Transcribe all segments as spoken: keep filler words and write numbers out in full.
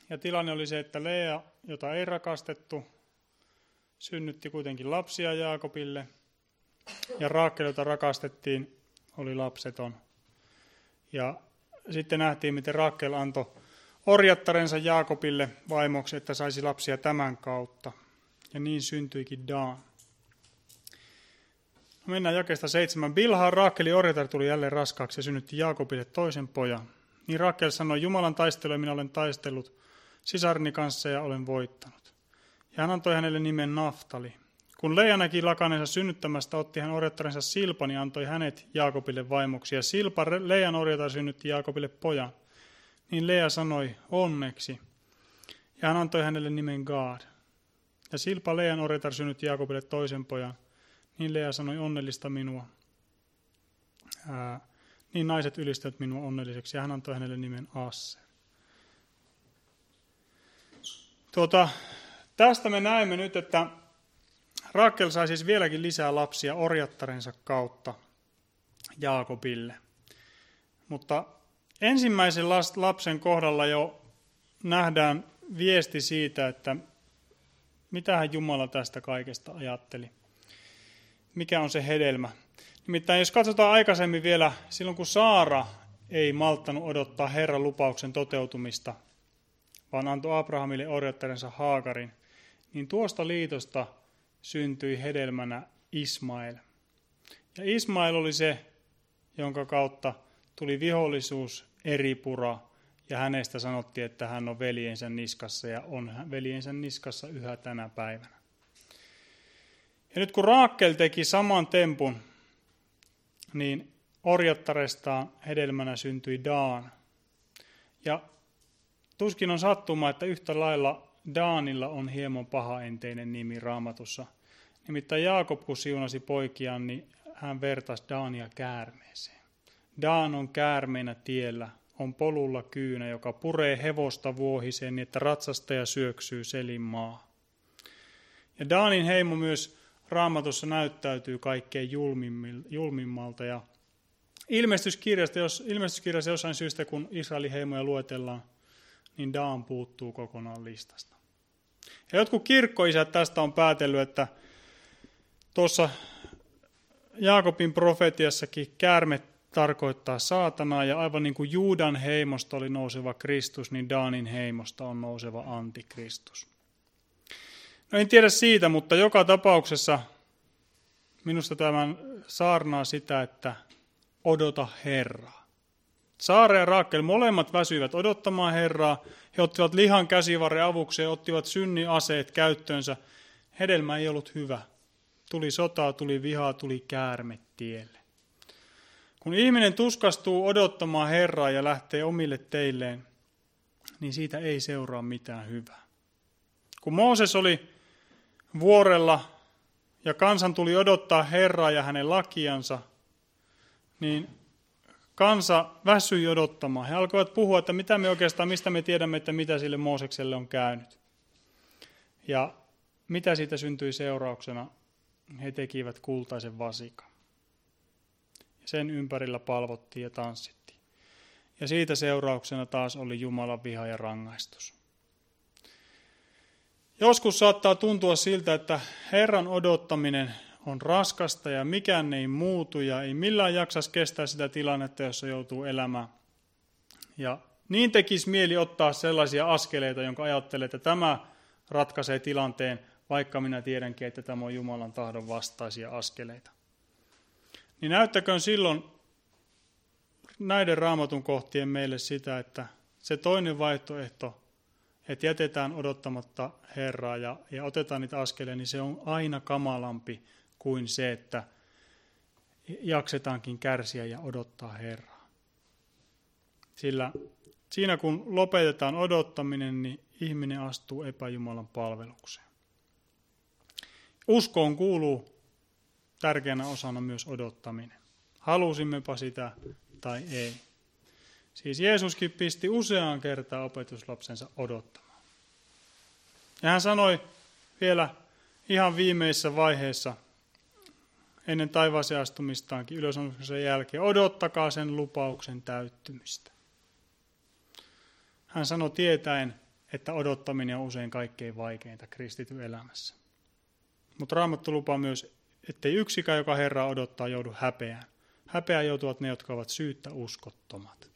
Ja tilanne oli se, että Lea, jota ei rakastettu, synnytti kuitenkin lapsia Jaakobille. Ja Raakel, jota rakastettiin, oli lapseton. Ja sitten nähtiin, miten Raakel antoi orjattarensa Jaakobille vaimoksi, että saisi lapsia tämän kautta. Ja niin syntyikin Daan. No mennään jakeesta seitsemän. Bilhaan Raakelin orjatar tuli jälleen raskaaksi ja synnytti Jaakobille toisen pojan. Niin Raakel sanoi, Jumalan taistelua minä olen taistellut sisarni kanssa ja olen voittanut. Ja hän antoi hänelle nimen Naftali. Kun Lea näki lakaneensa synnyttämästä, otti hän orjattarensa Silpan ja antoi hänet Jaakobille vaimoksi. Ja Silpa, Lean orjatar, synnytti Jaakobille pojan. Niin Lea sanoi, onneksi. Ja hän antoi hänelle nimen Gad. Ja Silpa, Lean orjatar, synnytti Jaakobille toisen pojan. Niin Lea sanoi, onnellista minua. Ää, niin naiset ylistävät minua onnelliseksi. Ja hän antoi hänelle nimen Asser. Tuota, tästä me näemme nyt, että Raakel sai siis vieläkin lisää lapsia orjattarensa kautta Jaakobille. Mutta ensimmäisen lapsen kohdalla jo nähdään viesti siitä, että mitähän Jumala tästä kaikesta ajatteli. Mikä on se hedelmä. Nimittäin jos katsotaan aikaisemmin vielä, silloin kun Saara ei malttanut odottaa Herran lupauksen toteutumista, vaan antoi Abrahamille orjattarensa Haagarin, niin tuosta liitosta syntyi hedelmänä Ismael. Ja Ismael oli se, jonka kautta tuli vihollisuus, eripura, ja hänestä sanottiin, että hän on veljensä niskassa, ja on veljensä niskassa yhä tänä päivänä. Ja nyt kun Raakel teki saman tempun, niin orjattarestaan hedelmänä syntyi Daan. Ja tuskin on sattuma, että yhtä lailla Daanilla on hieman pahaenteinen nimi Raamatussa. Nimittäin Jaakob, kun siunasi poikiaan, niin hän vertasi Daania käärmeeseen. Daan on käärmeenä tiellä, on polulla kyynä, joka puree hevosta vuohiseen niin, että ratsastaja syöksyy selin maahan. Ja Daanin heimo myös Raamatussa näyttäytyy kaikkein julmimmalta. Ja ilmestyskirjasta, jos, ilmestyskirjassa jossain syystä, kun Israelin heimoja luetellaan, niin Daan puuttuu kokonaan listasta. Ja jotkut kirkkoisät tästä on päätellyt, että tuossa Jaakobin profetiassakin käärme tarkoittaa saatanaa, ja aivan niin kuin Juudan heimosta oli nouseva Kristus, niin Daanin heimosta on nouseva antikristus. No en tiedä siitä, mutta joka tapauksessa minusta tämän saarnaa sitä, että odota Herraa. Saara ja Raakel molemmat väsyivät odottamaan Herraa. He ottivat lihan käsivarren avukseen, ottivat synnin aseet käyttöönsä. Hedelmä ei ollut hyvä. Tuli sotaa, tuli vihaa, tuli käärme tielle. Kun ihminen tuskastuu odottamaan Herraa ja lähtee omille teilleen, niin siitä ei seuraa mitään hyvää. Kun Mooses oli vuorella ja kansan tuli odottaa Herraa ja hänen lakiansa, niin kansa väsyi odottamaan. He alkoivat puhua, että mitä me oikeastaan, mistä me tiedämme, että mitä sille Moosekselle on käynyt. Ja mitä siitä syntyi seurauksena? He tekivät kultaisen vasikan. Sen ympärillä palvottiin ja tanssittiin. Ja siitä seurauksena taas oli Jumalan viha ja rangaistus. Joskus saattaa tuntua siltä, että Herran odottaminen on raskasta ja mikään ei muutu ja ei millään jaksaisi kestää sitä tilannetta, jossa joutuu elämään. Ja niin tekisi mieli ottaa sellaisia askeleita, jonka ajattelee, että tämä ratkaisee tilanteen, vaikka minä tiedänkin, että tämä on Jumalan tahdon vastaisia askeleita. Niin näyttäköön silloin näiden Raamatun kohtien meille sitä, että se toinen vaihtoehto, että jätetään odottamatta Herraa ja, ja otetaan niitä askeleita, niin se on aina kamalampi kuin se, että jaksetaankin kärsiä ja odottaa Herraa. Sillä siinä kun lopetetaan odottaminen, niin ihminen astuu epäjumalan palvelukseen. Uskoon kuuluu tärkeänä osana myös odottaminen. Halusimmepa sitä tai ei. Siis Jeesuskin pisti useaan kertaan opetuslapsensa odottamaan. Ja hän sanoi vielä ihan viimeisessä vaiheessa, ennen taivaaseen astumistaankin ylösnousemuksen jälkeen, odottakaa sen lupauksen täyttymistä. Hän sanoi tietäen, että odottaminen on usein kaikkein vaikeinta kristityn elämässä. Mutta Raamattu lupaa myös, ettei yksikään, joka Herraa odottaa, joudu häpeään. Häpeään joutuvat ne, jotka ovat syyttä uskottomat.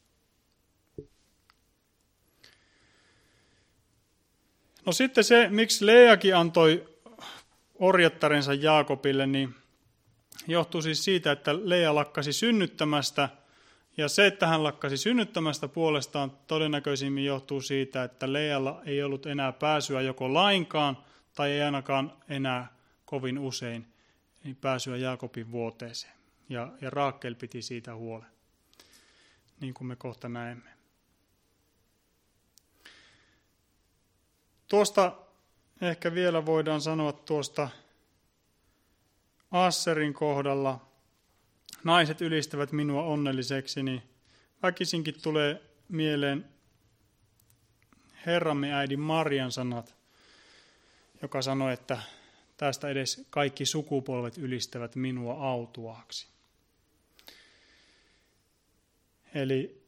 No sitten se, miksi Leakin antoi orjattarensa Jaakobille, niin johtuu siis siitä, että Lea lakkasi synnyttämästä. Ja se, että hän lakkasi synnyttämästä puolestaan todennäköisimmin johtuu siitä, että Lealla ei ollut enää pääsyä joko lainkaan tai ei ainakaan enää kovin usein niin pääsyä Jaakobin vuoteeseen. Ja, ja Raakel piti siitä huolen, niin kuin me kohta näemme. Tuosta ehkä vielä voidaan sanoa tuosta Asserin kohdalla, naiset ylistävät minua onnelliseksi, niin väkisinkin tulee mieleen Herramme äidin Marian sanat, joka sanoi, että tästä edes kaikki sukupolvet ylistävät minua autuaaksi. Eli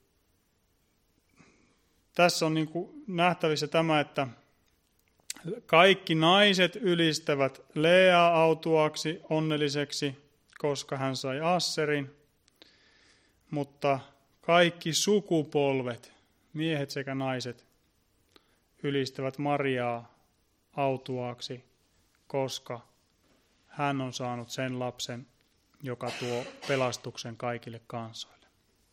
tässä on niin kuin nähtävissä tämä, että kaikki naiset ylistävät Leaa autuaaksi, onnelliseksi, koska hän sai Asserin, mutta kaikki sukupolvet, miehet sekä naiset, ylistävät Mariaa autuaaksi, koska hän on saanut sen lapsen, joka tuo pelastuksen kaikille kansoille.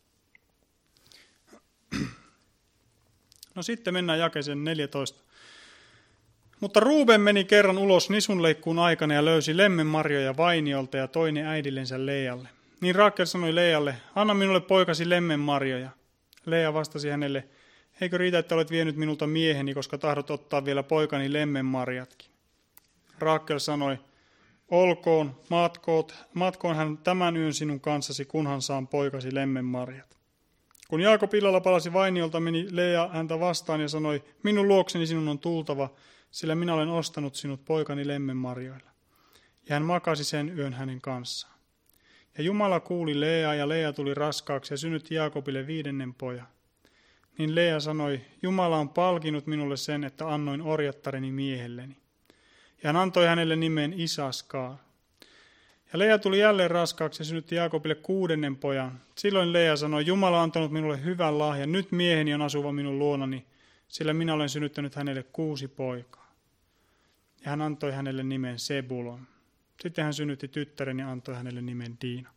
No sitten mennään jakeeseen neljätoista. Mutta Ruuben meni kerran ulos nisunleikkuun aikana ja löysi lemmenmarjoja vainiolta ja toi ne äidillensä Lealle. Niin Raakel sanoi Lealle, anna minulle poikasi lemmenmarjoja. Lea vastasi hänelle, eikö riitä, että olet vienyt minulta mieheni, koska tahdot ottaa vielä poikani lemmenmarjatkin. Raakel sanoi, olkoon, matkoot, matkoon hän tämän yön sinun kanssasi, kunhan saan poikasi lemmenmarjat. Kun Jaakob illalla palasi vainiolta, meni Lea häntä vastaan ja sanoi, minun luokseni sinun on tultava, sillä minä olen ostanut sinut poikani lemmenmarjoilla. Ja hän makasi sen yön hänen kanssaan. Ja Jumala kuuli Leaa, ja Lea tuli raskaaksi ja synnytti Jaakobille viidennen pojan. Niin Lea sanoi, Jumala on palkinut minulle sen, että annoin orjattareni miehelleni. Ja hän antoi hänelle nimen Isaskar. Ja Lea tuli jälleen raskaaksi ja synnytti Jaakobille kuudennen pojan. Silloin Lea sanoi, Jumala on antanut minulle hyvän lahjan, nyt mieheni on asuva minun luonani, sillä minä olen synnyttänyt hänelle kuusi poikaa. Ja hän antoi hänelle nimen Sebulon. Sitten hän synnytti tyttären ja antoi hänelle nimen Diina.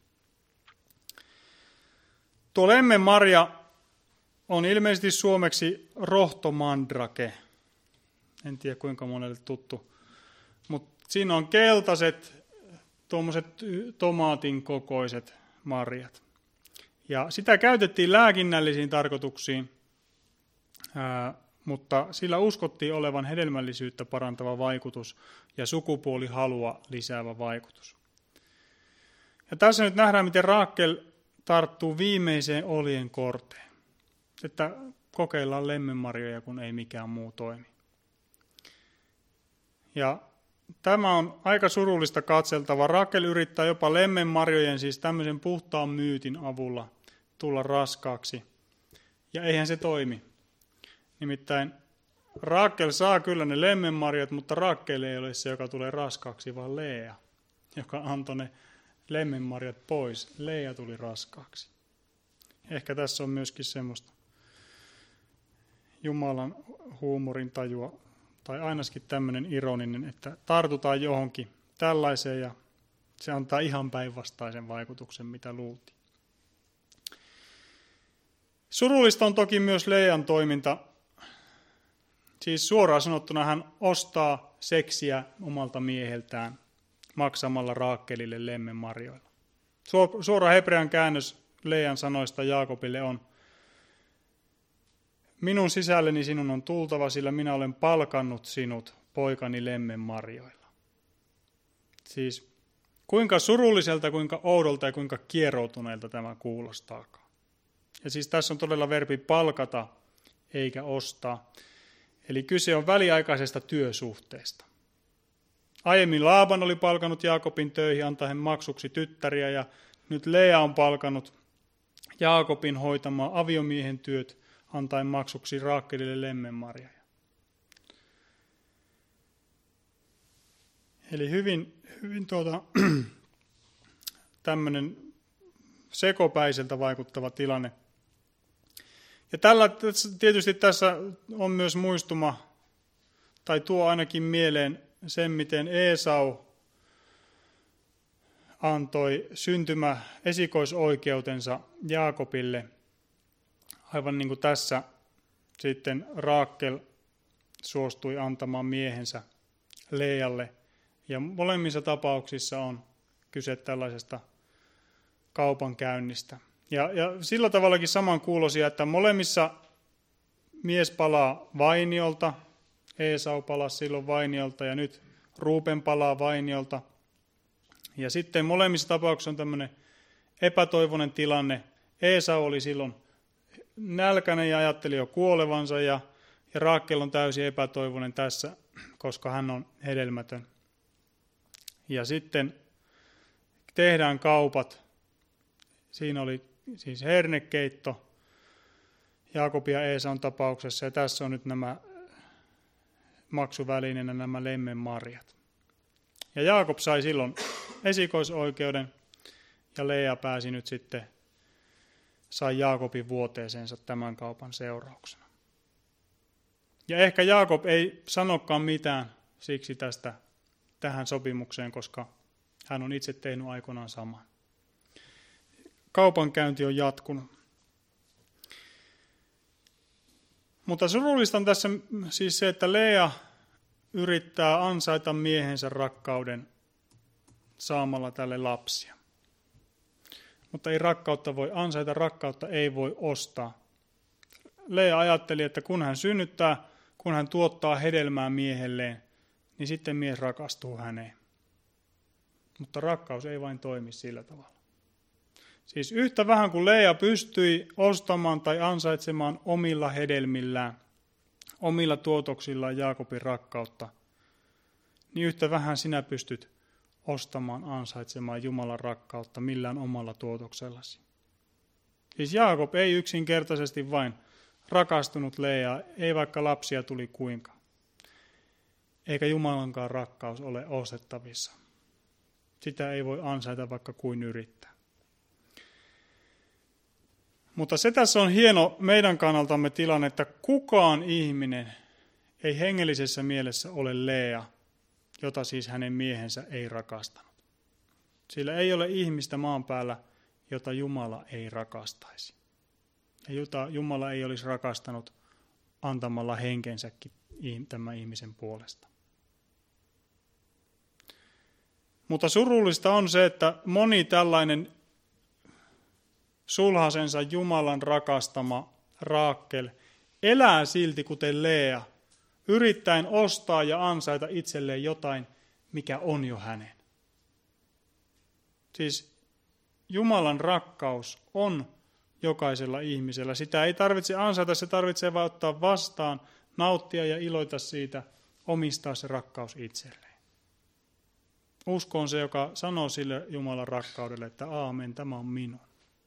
Tuo lemmenmarja on ilmeisesti suomeksi rohtomandrake. En tiedä kuinka monelle tuttu. Mutta siinä on keltaiset, tuommoiset tomaatin kokoiset marjat. Ja sitä käytettiin lääkinnällisiin tarkoituksiin, ää, mutta sillä uskottiin olevan hedelmällisyyttä parantava vaikutus ja sukupuolihalua lisäävä vaikutus. Ja tässä nyt nähdään, miten Raakel tarttuu viimeiseen oljen korteen. Että kokeillaan lemmenmarjoja, kun ei mikään muu toimi. Ja tämä on aika surullista katseltava. Raakel yrittää jopa lemmenmarjojen, siis tämmöisen puhtaan myytin avulla tulla raskaaksi. Ja eihän se toimi. Nimittäin Raakel saa kyllä ne lemmenmarjat, mutta Raakel ei ole se, joka tulee raskaaksi, vaan Lea, joka antoi ne lemmenmarjat pois. Lea tuli raskaaksi. Ehkä tässä on myöskin semmoista Jumalan huumorin tajua, tai ainakin tämmöinen ironinen, että tartutaan johonkin tällaiseen ja se antaa ihan päinvastaisen vaikutuksen, mitä luultiin. Surullista on toki myös Lean toiminta. Siis suoraan sanottuna hän ostaa seksiä omalta mieheltään maksamalla Raakelille lemmenmarjoilla. Suora hebrean käännös Lean sanoista Jaakobille on, minun sisälleni sinun on tultava, sillä minä olen palkannut sinut poikani lemmenmarjoilla. Siis kuinka surulliselta, kuinka oudolta ja kuinka kieroutuneelta tämä kuulostaakaan. Ja siis tässä on todella verbi palkata eikä ostaa. Eli kyse on väliaikaisesta työsuhteesta. Aiemmin Laaban oli palkannut Jaakobin töihin antaen maksuksi tyttäriä ja nyt Lea on palkannut Jaakobin hoitamaan aviomiehen työt antaen maksuksi Raakelille lemmenmarjoja. Eli hyvin, hyvin tuota, tämmöinen sekopäiseltä vaikuttava tilanne. Ja tällä, tietysti tässä on myös muistuma, tai tuo ainakin mieleen sen, miten Eesau antoi syntymä esikoisoikeutensa Jaakobille, aivan niin kuin tässä sitten Raakel suostui antamaan miehensä Lealle. Ja molemmissa tapauksissa on kyse tällaisesta kaupankäynnistä. Ja, ja sillä tavallakin samankuuloisia, että molemmissa mies palaa vainiolta, Eesau palasi silloin vainiolta ja nyt Ruuben palaa vainiolta. Ja sitten molemmissa tapauksissa on tämmöinen epätoivoinen tilanne. Eesau oli silloin nälkäinen ja ajatteli jo kuolevansa ja, ja Raakel on täysin epätoivoinen tässä, koska hän on hedelmätön. Ja sitten tehdään kaupat. Siinä oli siis hernekeitto Jaakobin ja Eesaun tapauksessa ja tässä on nyt nämä maksuvälineenä nämä lemmenmarjat. Ja Jaakob sai silloin esikoisoikeuden ja Lea pääsi nyt sitten, sai Jaakobin vuoteeseensa tämän kaupan seurauksena. Ja ehkä Jaakob ei sanokaan mitään siksi tästä tähän sopimukseen, koska hän on itse tehnyt aikoinaan saman. Kaupankäynti on jatkunut. Mutta surullista on tässä siis se, että Lea yrittää ansaita miehensä rakkauden saamalla tälle lapsia. Mutta ei rakkautta voi ansaita, rakkautta ei voi ostaa. Lea ajatteli, että kun hän synnyttää, kun hän tuottaa hedelmää miehelleen, niin sitten mies rakastuu häneen. Mutta rakkaus ei vain toimi sillä tavalla. Siis yhtä vähän kuin Lea pystyi ostamaan tai ansaitsemaan omilla hedelmillään, omilla tuotoksillaan Jaakobin rakkautta, niin yhtä vähän sinä pystyt ostamaan, ansaitsemaan Jumalan rakkautta millään omalla tuotoksellasi. Siis Jaakob ei yksinkertaisesti vain rakastunut Leaa, ei vaikka lapsia tuli kuinka. Eikä Jumalankaan rakkaus ole ostettavissa. Sitä ei voi ansaita vaikka kuin yrittää. Mutta se tässä on hieno meidän kannaltamme tilanne, että kukaan ihminen ei hengellisessä mielessä ole Lea, jota siis hänen miehensä ei rakastanut. Sillä ei ole ihmistä maan päällä, jota Jumala ei rakastaisi. Ja jota Jumala ei olisi rakastanut antamalla henkensäkin tämän ihmisen puolesta. Mutta surullista on se, että moni tällainen sulhasensa Jumalan rakastama Raakel elää silti kuten Lea, yrittäen ostaa ja ansaita itselleen jotain, mikä on jo hänen. Siis Jumalan rakkaus on jokaisella ihmisellä. Sitä ei tarvitse ansaita, se tarvitsee vain ottaa vastaan, nauttia ja iloita siitä, omistaa se rakkaus itselleen. Usko on se, joka sanoo sille Jumalan rakkaudelle, että aamen, tämä on minun.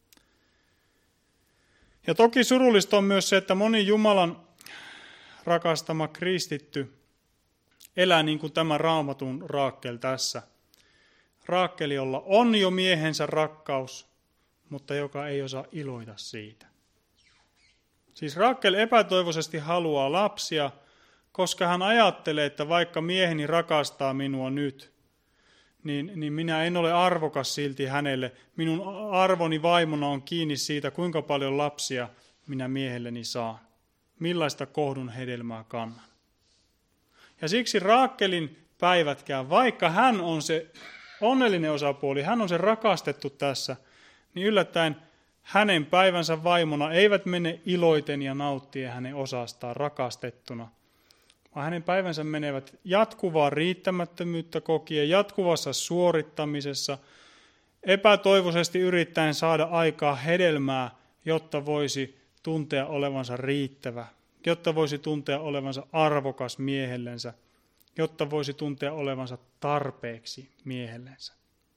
Ja toki surullista on myös se, että moni Jumalan rakastama kristitty elää niin kuin tämä Raamatun Raakel tässä. Raakel, jolla on jo miehensä rakkaus, mutta joka ei osaa iloita siitä. Siis Raakel epätoivoisesti haluaa lapsia, koska hän ajattelee, että vaikka mieheni rakastaa minua nyt, niin, niin minä en ole arvokas silti hänelle. Minun arvoni vaimona on kiinni siitä, kuinka paljon lapsia minä miehelleni saan. Millaista kohdun hedelmää kannan. Ja siksi Raakelin päivätkään, vaikka hän on se onnellinen osapuoli, hän on se rakastettu tässä, niin yllättäen hänen päivänsä vaimona eivät mene iloiten ja nauttien hänen osastaan rakastettuna, vaan hänen päivänsä menevät jatkuvaa riittämättömyyttä kokien, jatkuvassa suorittamisessa, epätoivoisesti yrittäen saada aikaa hedelmää, jotta voisi tuntea olevansa riittävä, jotta voisi tuntea olevansa arvokas miehellensä, jotta voisi tuntea olevansa tarpeeksi miehellensä.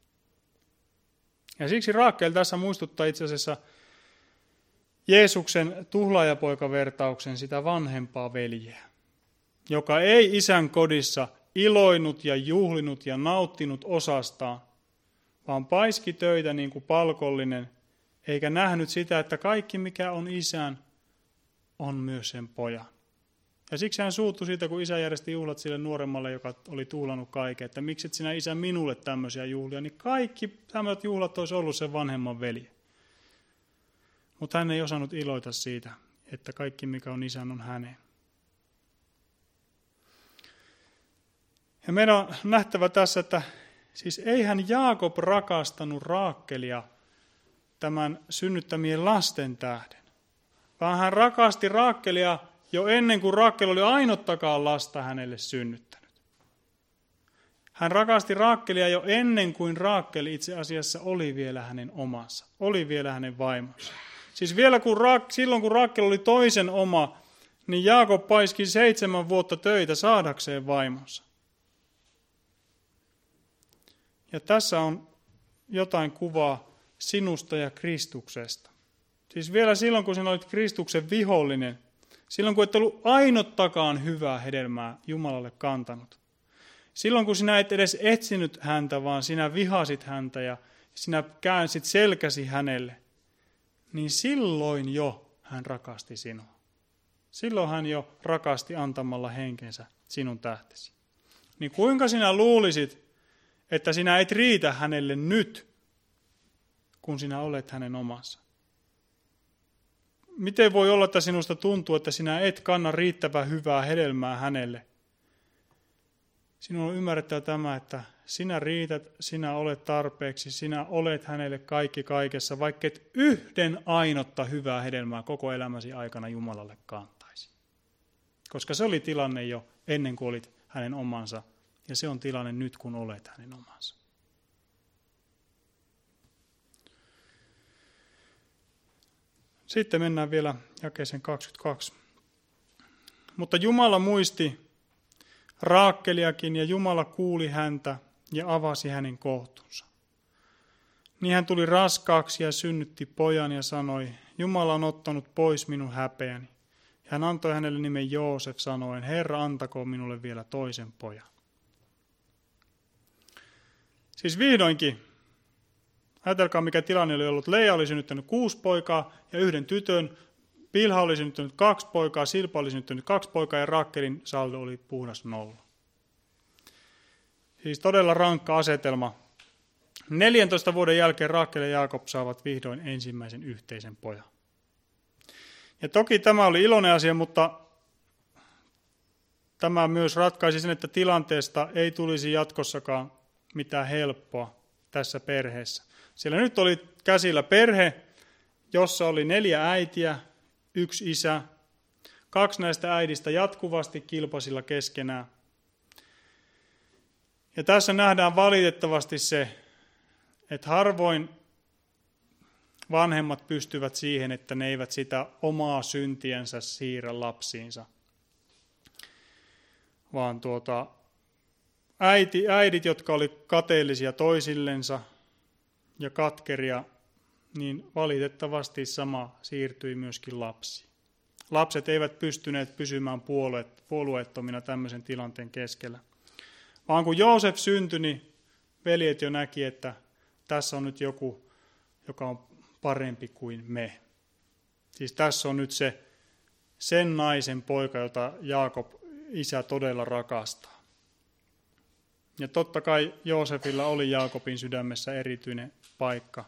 Ja siksi Raakel tässä muistuttaa itse asiassa Jeesuksen tuhlaajapoikavertauksen sitä vanhempaa veljeä, joka ei isän kodissa iloinut ja juhlinut ja nauttinut osastaan, vaan paiski töitä niin kuin palkollinen, eikä nähnyt sitä, että kaikki mikä on isän, on myös sen pojan. Ja siksi hän suuttui siitä, kun isä järjesti juhlat sille nuoremmalle, joka oli tuhlannut kaiken, että miksi et sinä isä minulle tämmöisiä juhlia, niin kaikki tämmöiset juhlat olisi ollut sen vanhemman veli. Mutta hän ei osannut iloita siitä, että kaikki mikä on isän on hänen. Ja meidän on nähtävä tässä, että siis eihän Jaakob rakastanut Raakelia tämän synnyttämien lasten tähden, vaan hän rakasti Raakelia jo ennen kuin Raakel oli ainuttakaan lasta hänelle synnyttänyt. Hän rakasti Raakelia jo ennen kuin Raakel itse asiassa oli vielä hänen omansa, oli vielä hänen vaimonsa. Siis vielä kun Raak, silloin kun Raakel oli toisen oma, niin Jaakob paiski seitsemän vuotta töitä saadakseen vaimonsa. Ja tässä on jotain kuvaa sinusta ja Kristuksesta. Siis vielä silloin, kun sinä olit Kristuksen vihollinen, silloin kun et ollut ainuttakaan hyvää hedelmää Jumalalle kantanut. Silloin kun sinä et edes etsinyt häntä, vaan sinä vihasit häntä ja sinä käänsit selkäsi hänelle, niin silloin jo hän rakasti sinua. Silloin hän jo rakasti antamalla henkensä sinun tähtesi. Niin kuinka sinä luulisit, että sinä et riitä hänelle nyt, kun sinä olet hänen omansa? Miten voi olla, että sinusta tuntuu, että sinä et kanna riittävän hyvää hedelmää hänelle? Sinun on ymmärrettävä tämä, että sinä riität, sinä olet tarpeeksi, sinä olet hänelle kaikki kaikessa, vaikka et yhden ainotta hyvää hedelmää koko elämäsi aikana Jumalalle kantaisi. Koska se oli tilanne jo ennen kuin olit hänen omansa, ja se on tilanne nyt, kun olet hänen omansa. Sitten mennään vielä jakeeseen kaksikymmentäkaksi. Mutta Jumala muisti Raakeliakin, ja Jumala kuuli häntä ja avasi hänen kohtunsa. Niin hän tuli raskaaksi ja synnytti pojan ja sanoi, Jumala on ottanut pois minun häpeäni. Ja hän antoi hänelle nimen Joosef sanoen, Herra antakoon minulle vielä toisen pojan. Siis vihdoinkin, ajatelkaa mikä tilanne oli ollut. Leija oli synnyttänyt kuusi poikaa ja yhden tytön. Bilha oli synnyttänyt kaksi poikaa, Silpa oli synnyttänyt kaksi poikaa ja Raakelin saldo oli puhdas nolla. Siis todella rankka asetelma. neljäntoista vuoden jälkeen Raakel ja Jaakob saavat vihdoin ensimmäisen yhteisen pojan. Ja toki tämä oli iloinen asia, mutta tämä myös ratkaisi sen, että tilanteesta ei tulisi jatkossakaan mitään helppoa tässä perheessä. Siellä nyt oli käsillä perhe, jossa oli neljä äitiä, yksi isä. Kaksi näistä äidistä jatkuvasti kilpasilla keskenään. Ja tässä nähdään valitettavasti se, että harvoin vanhemmat pystyvät siihen, että ne eivät sitä omaa syntiensä siirrä lapsiinsa. Vaan tuota, äiti, äidit, jotka oli kateellisia toisillensa ja katkeria, niin valitettavasti sama siirtyi myöskin lapsiin. Lapset eivät pystyneet pysymään puolueet, puolueettomina tämmöisen tilanteen keskellä. Vaan kun Joosef syntyi, niin veljet jo näki, että tässä on nyt joku, joka on parempi kuin me. Siis tässä on nyt se sen naisen poika, jota Jaakob isä todella rakastaa. Ja totta kai Joosefilla oli Jaakobin sydämessä erityinen paikka.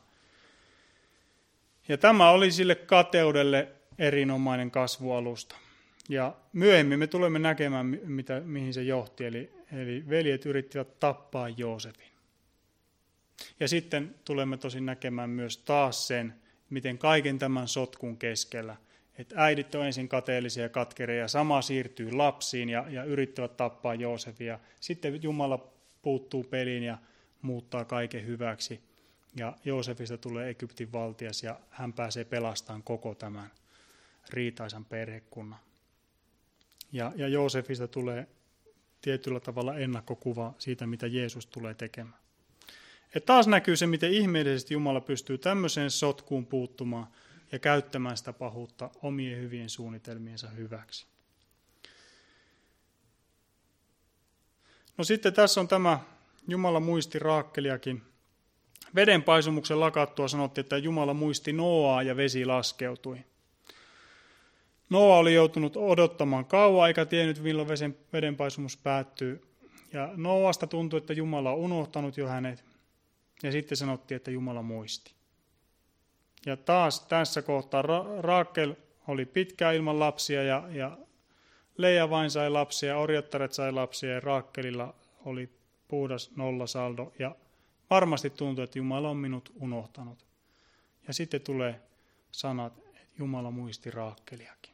Ja tämä oli sille kateudelle erinomainen kasvualusta. Ja myöhemmin me tulemme näkemään, mitä, mihin se johti. Eli, eli veljet yrittivät tappaa Joosefin. Ja sitten tulemme tosin näkemään myös taas sen, miten kaiken tämän sotkun keskellä, että äidit on ensin kateellisia ja katkeria, ja sama siirtyy lapsiin ja, ja yrittävät tappaa Joosefia. Sitten Jumala puuttuu peliin ja muuttaa kaiken hyväksi. Ja Joosefista tulee Egyptin valtias ja hän pääsee pelastamaan koko tämän riitaisan perhekunnan. Ja, ja Joosefista tulee tietyllä tavalla ennakkokuva siitä, mitä Jeesus tulee tekemään. Ja taas näkyy se, miten ihmeellisesti Jumala pystyy tämmöiseen sotkuun puuttumaan ja käyttämään sitä pahuutta omien hyvien suunnitelmiensa hyväksi. No sitten tässä on tämä Jumala muisti Raakkeliakin. Vedenpaisumuksen lakattua sanottiin, että Jumala muisti Nooaa ja vesi laskeutui. Nooa oli joutunut odottamaan kauan eikä tiennyt, milloin vedenpaisumus päättyy. Ja Nooasta tuntui, että Jumala on unohtanut jo hänet. Ja sitten sanottiin, että Jumala muisti. Ja taas tässä kohtaa Ra- Raakel oli pitkään ilman lapsia ja, ja Leija vain sai lapsia, orjattaret sai lapsia ja Raakelilla oli puhdas nollasaldo. Ja varmasti tuntui, että Jumala on minut unohtanut. Ja sitten tulee sanat, että Jumala muisti Raakkeliakin.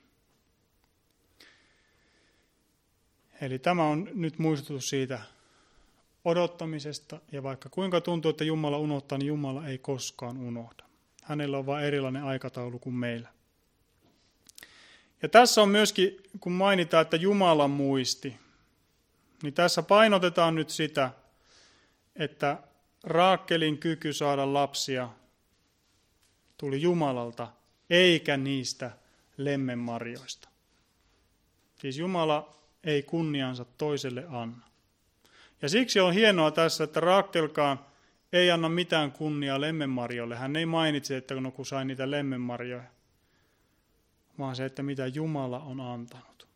Eli tämä on nyt muistutus siitä odottamisesta. Ja vaikka kuinka tuntuu, että Jumala unohtaa, niin Jumala ei koskaan unohda. Hänellä on vain erilainen aikataulu kuin meillä. Ja tässä on myöskin, kun mainitaan, että Jumala muisti, niin tässä painotetaan nyt sitä, että Raakelin kyky saada lapsia tuli Jumalalta, eikä niistä lemmenmarjoista. Siis Jumala ei kunniansa toiselle anna. Ja siksi on hienoa tässä, että Raakelkaan ei anna mitään kunniaa lemmenmarjoille. Hän ei mainitse, että no kun sai niitä lemmenmarjoja, vaan se, että mitä Jumala on antanut.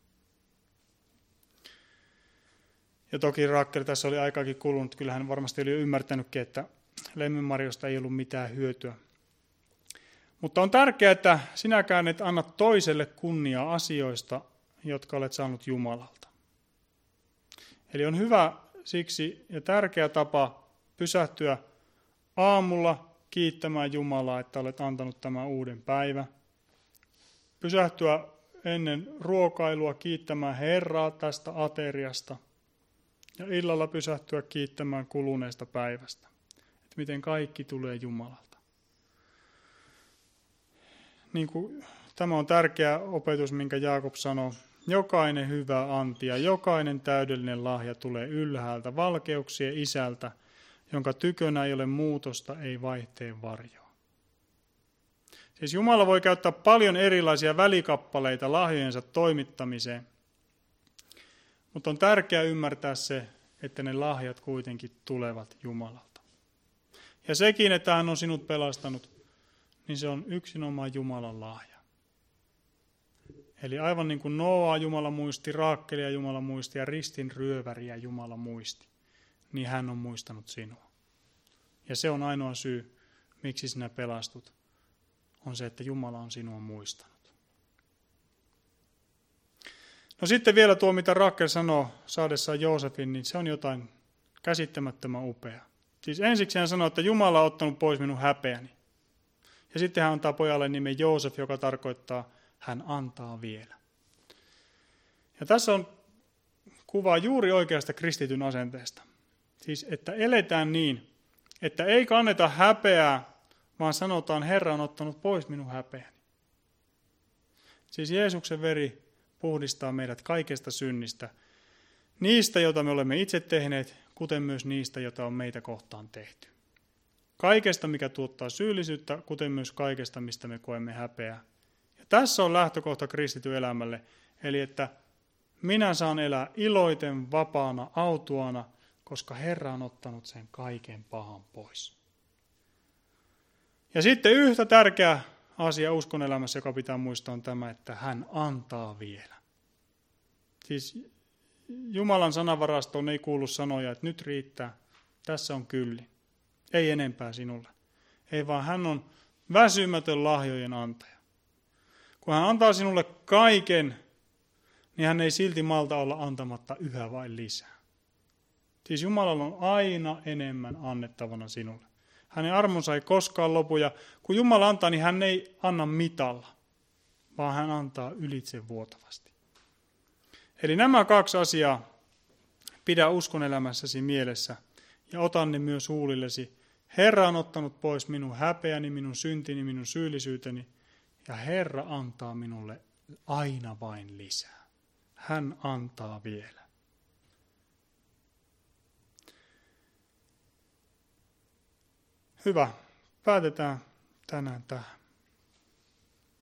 Ja toki Raakel tässä oli aikaakin kulunut. Kyllä hän varmasti oli ymmärtänytkin, että lemmenmarjoista ei ollut mitään hyötyä. Mutta on tärkeää, että sinäkään et anna toiselle kunniaa asioista, jotka olet saanut Jumalalta. Eli on hyvä siksi ja tärkeä tapa pysähtyä aamulla kiittämään Jumalaa, että olet antanut tämän uuden päivän. Pysähtyä ennen ruokailua kiittämään Herraa tästä ateriasta. Ja illalla pysähtyä kiittämään kuluneesta päivästä. Että miten kaikki tulee Jumalalta. Niin kuin, tämä on tärkeä opetus, minkä Jaakob sanoo. Jokainen hyvä anti ja jokainen täydellinen lahja tulee ylhäältä valkeuksien isältä, jonka tykönä ei ole muutosta, ei vaihteen varjoa. Siis Jumala voi käyttää paljon erilaisia välikappaleita lahjojensa toimittamiseen, mutta on tärkeää ymmärtää se, että ne lahjat kuitenkin tulevat Jumalalta. Ja sekin, että hän on sinut pelastanut, niin se on yksinomaan Jumalan lahja. Eli aivan niin kuin Nooaa Jumala muisti, Raakkelia Jumala muisti ja ristin ryöväriä Jumala muisti, niin hän on muistanut sinua. Ja se on ainoa syy, miksi sinä pelastut, on se, että Jumala on sinua muistanut. No sitten vielä tuo, mitä Raakel sanoo saadessaan Joosefin, niin se on jotain käsittämättömän upeaa. Siis ensiksi hän sanoo, että Jumala on ottanut pois minun häpeäni. Ja sitten hän antaa pojalle nimen Joosef, joka tarkoittaa, hän antaa vielä. Ja tässä on kuva juuri oikeasta kristityn asenteesta. Siis, että eletään niin, että ei kanneta häpeää, vaan sanotaan, Herra on ottanut pois minun häpeäni. Siis Jeesuksen veri puhdistaa meidät kaikesta synnistä, niistä, joita me olemme itse tehneet, kuten myös niistä, joita on meitä kohtaan tehty. Kaikesta, mikä tuottaa syyllisyyttä, kuten myös kaikesta, mistä me koemme häpeää. Ja tässä on lähtökohta kristityn elämälle, eli että minä saan elää iloiten, vapaana, autuana, koska Herra on ottanut sen kaiken pahan pois. Ja sitten yhtä tärkeä asia uskonelämässä, joka pitää muistaa, on tämä, että hän antaa vielä. Siis Jumalan sanavarastoon ei kuulu sanoja, että nyt riittää, tässä on kylli. Ei enempää sinulle. Ei vaan hän on väsymätön lahjojen antaja. Kun hän antaa sinulle kaiken, niin hän ei silti malta olla antamatta yhä vain lisää. Siis Jumalalla on aina enemmän annettavana sinulle. Hänen armonsa ei koskaan lopu, ja kun Jumala antaa, niin hän ei anna mitalla, vaan hän antaa ylitse vuotavasti. Eli nämä kaksi asiaa pidä uskonelämässäsi mielessä, ja otan ne myös huulillesi. Herra on ottanut pois minun häpeäni, minun syntini, minun syyllisyyteni, ja Herra antaa minulle aina vain lisää. Hän antaa vielä. Hyvä. Päätetään tänään tähän.